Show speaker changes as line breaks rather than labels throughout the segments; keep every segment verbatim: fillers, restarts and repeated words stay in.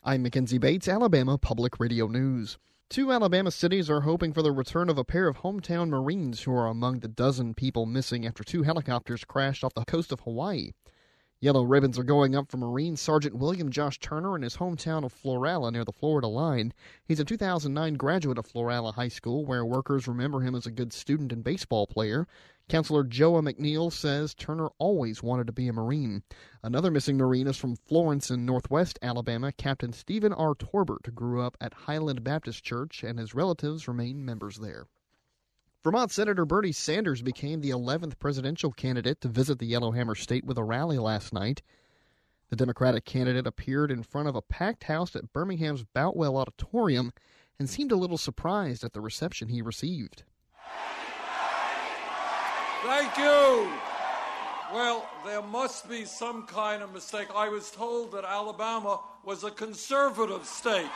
I'm Mackenzie Bates, Alabama Public Radio News. Two Alabama cities are hoping for the return of a pair of hometown Marines who are among the dozen people missing after two helicopters crashed off the coast of Hawaii. Yellow ribbons are going up for Marine Sergeant William Josh Turner in his hometown of Florala near the Florida line. He's a two thousand nine graduate of Florala High School, where workers remember him as a good student and baseball player. Counselor Joa McNeil says Turner always wanted to be a Marine. Another missing Marine is from Florence in northwest Alabama. Captain Stephen R. Torbert grew up at Highland Baptist Church, and his relatives remain members there. Vermont Senator Bernie Sanders became the eleventh presidential candidate to visit the Yellowhammer State with a rally last night. The Democratic candidate appeared in front of a packed house at Birmingham's Boutwell Auditorium and seemed a little surprised at the reception he received.
Thank you. Well, there must be some kind of mistake. I was told that Alabama was a conservative state.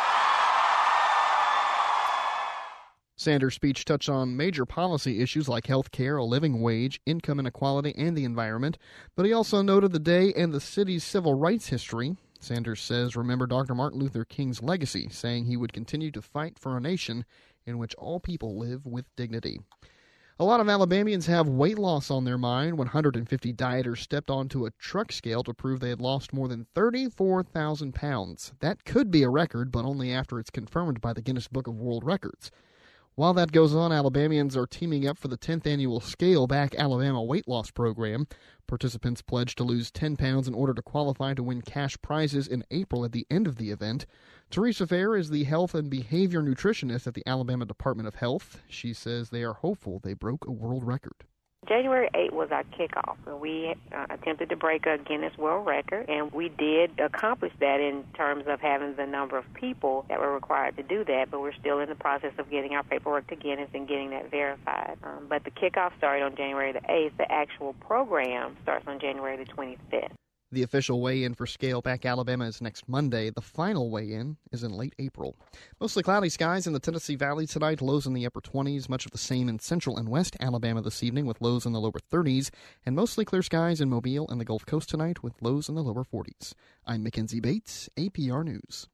Sanders' speech touched on major policy issues like health care, a living wage, income inequality, and the environment, but he also noted the day and the city's civil rights history. Sanders says, remember Doctor Martin Luther King's legacy, saying he would continue to fight for a nation in which all people live with dignity. A lot of Alabamians have weight loss on their mind. one hundred fifty dieters stepped onto a truck scale to prove they had lost more than thirty-four thousand pounds. That could be a record, but only after it's confirmed by the Guinness Book of World Records. While that goes on, Alabamians are teaming up for the tenth annual Scale Back Alabama weight loss program. Participants pledge to lose ten pounds in order to qualify to win cash prizes in April at the end of the event. Teresa Fair is the health and behavior nutritionist at the Alabama Department of Health. She says they are hopeful they broke a world record.
January eighth was our kickoff, and we uh, attempted to break a Guinness World Record, and we did accomplish that in terms of having the number of people that were required to do that, but we're still in the process of getting our paperwork to Guinness and getting that verified. Um, but the kickoff started on January the eighth. The actual program starts on January the twenty-fifth.
The official weigh-in for Scale Back Alabama is next Monday. The final weigh-in is in late April. Mostly cloudy skies in the Tennessee Valley tonight, lows in the upper twenties. Much of the same in central and west Alabama this evening with lows in the lower thirties. And mostly clear skies in Mobile and the Gulf Coast tonight with lows in the lower forties. I'm Mackenzie Bates, A P R News.